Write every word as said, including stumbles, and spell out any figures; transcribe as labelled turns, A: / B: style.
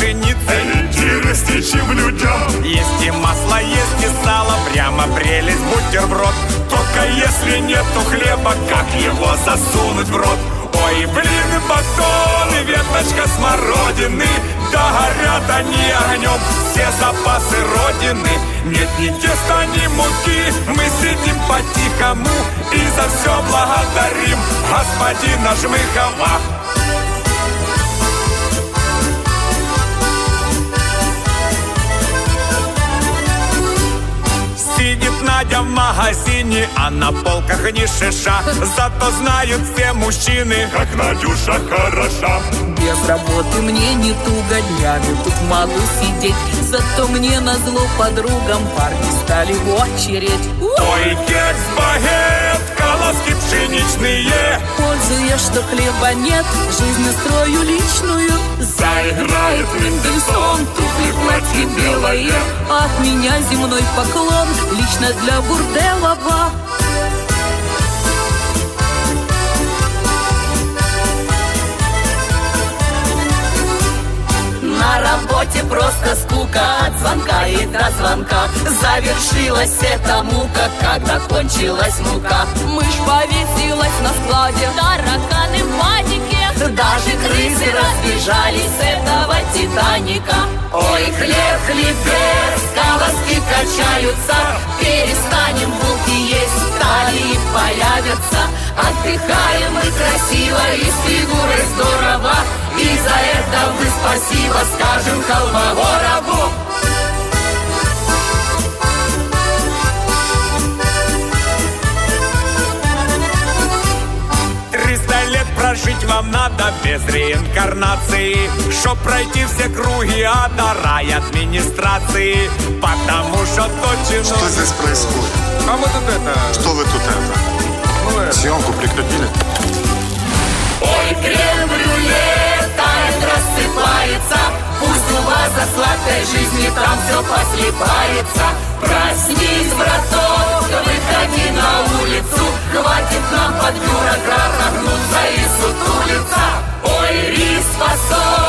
A: пшеницы.
B: Ориентиры стичим людям.
A: Есть и масло, есть и сало, прямо прелесть бутерброд.
B: Только если нету хлеба, как его засунуть в рот?
A: Ой, блин, батоны, веточка смородины, да горят они огнем, все запасы родины. Нет ни теста, ни муки, мы сидим по-тихому и за все благодарим господина Жмыхова. Сидит Надя в магазине, а на полках ни шиша. Зато знают все мужчины,
B: как Надюша хороша.
C: Без работы мне не туго, днями тут могу сидеть. Зато мне назло подругам парни стали в очередь.
A: Ой, кекс, багет, колоски пшеничные.
C: Пользуясь, что хлеба нет, жизнь настрою личную.
B: Заиграет Мендельсон, туфли, платье белое.
C: От меня земной поклон, лично для Бурделова. На работе просто скука, от звонка и до звонка. Завершилась эта мука, когда кончилась мука. Мышь повесилась на складе, тараканы в панике. Даже крысы разбежались с этого Титаника. Ой, хлеб, хлебец, колоски качаются. Перестанем булки есть, талии появятся. Отдыхаем мы красиво и с фигурой здорово. И за это мы спасибо скажем Холмогорову.
A: Триста лет прожить вам надо без реинкарнации, чтоб пройти все круги ада, рай администрации. Потому что точно...
D: Что здесь происходит?
A: А мы тут это...
D: Что вы тут это?
A: Ну, это...
D: Съемку прекратили?
C: Ой, крем-брюле тает, рассыпается. Пусть у вас за сладкой жизни там все послипается. Проснись, браток, выходи на улицу. Хватит нам под бюрократа гнуться и сутулиться. Ой, рис, фасоль,